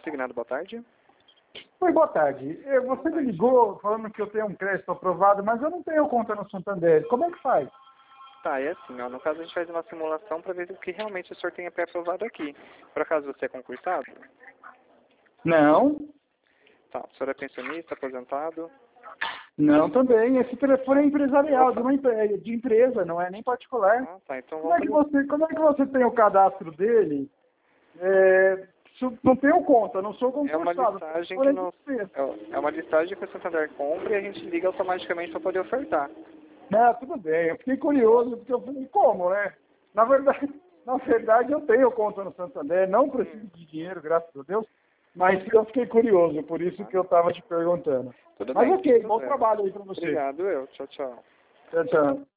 consignado, boa tarde. Oi, boa tarde. Você me ligou falando que eu tenho um crédito aprovado, mas eu não tenho conta no Santander. Como é que faz? Tá, é assim, ó, no caso a gente faz uma simulação para ver o que realmente o senhor tem pré-aprovado aqui. Por acaso você é concursado? Não, Tá, o senhor é pensionista, aposentado? não também. Esse telefone é empresarial, Opa. de empresa, não é nem particular. Ah, tá, então Como é que vamos você tem o cadastro dele? Não tenho conta, não sou fazer... É uma concursado. listagem Porém, que nós... É uma listagem que o Santander compra e a gente liga automaticamente para poder ofertar. tudo bem. Eu fiquei curioso, porque eu falei, como, né? Na verdade, eu tenho conta no Santander, não preciso de dinheiro, graças a Deus, mas eu fiquei curioso, por isso que eu estava te perguntando. Tudo Mas bem. ok, sem bom problema. trabalho aí para você. Obrigado, eu. Tchau, tchau. Tchau, tchau.